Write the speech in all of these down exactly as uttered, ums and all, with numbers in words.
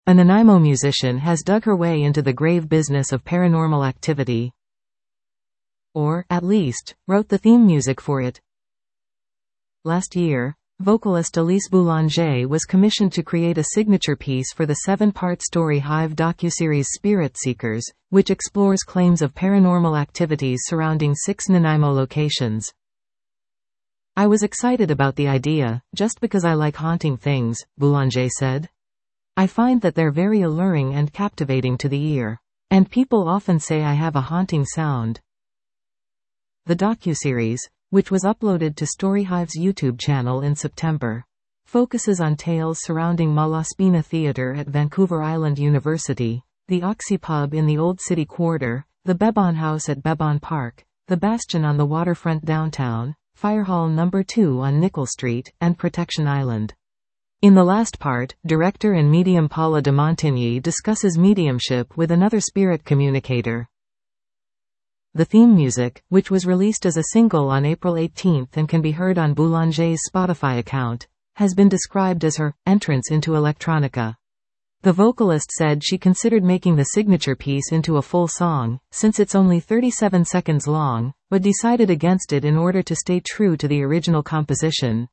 A Nanaimo musician has dug her way into the grave business of paranormal activity. Or, at least, wrote the theme music for it. Last year, vocalist Elise Boulanger was commissioned to create a signature piece for the seven-part Story Hive docuseries Spirit Seekers, which explores claims of paranormal activities surrounding six Nanaimo locations. I was excited about the idea, just because I like haunting things, Boulanger said. I find that they're very alluring and captivating to the ear. And people often say I have a haunting sound. The docuseries, which was uploaded to Storyhive's YouTube channel in September, focuses on tales surrounding Malaspina Theatre at Vancouver Island University, the Oxy Pub in the Old City Quarter, the Bebon House at Bebon Park, the Bastion on the waterfront downtown, Fire Hall number two on Nickel Street, and Protection Island. In the last part, director and medium Paula de Montigny discusses mediumship with another spirit communicator. The theme music, which was released as a single on April eighteenth and can be heard on Boulanger's Spotify account, has been described as her entrance into electronica. The vocalist said she considered making the signature piece into a full song, since it's only thirty-seven seconds long, but decided against it in order to stay true to the original composition.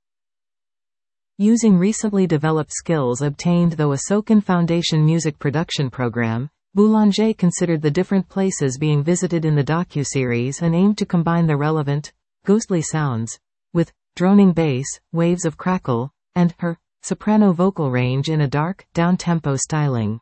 Using recently developed skills obtained through a Soken Foundation music production program, Boulanger considered the different places being visited in the docuseries and aimed to combine the relevant, ghostly sounds, with droning bass, waves of crackle, and her soprano vocal range in a dark, down-tempo styling.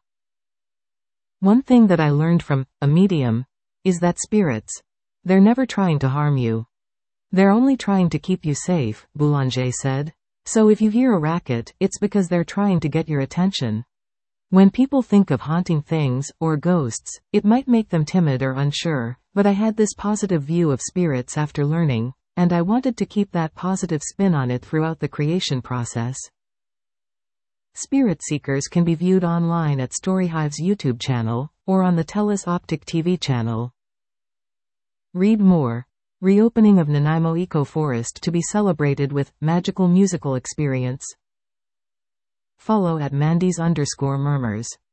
One thing that I learned from a medium is that spirits, they're never trying to harm you. They're only trying to keep you safe, Boulanger said. So if you hear a racket, it's because they're trying to get your attention. When people think of haunting things, or ghosts, it might make them timid or unsure, but I had this positive view of spirits after learning, and I wanted to keep that positive spin on it throughout the creation process. Spirit Seekers can be viewed online at Storyhive's YouTube channel, or on the Telus Optic T V channel. Read more. Reopening of Nanaimo Eco Forest to be celebrated with magical musical experience. Follow at Mandy's underscore murmurs.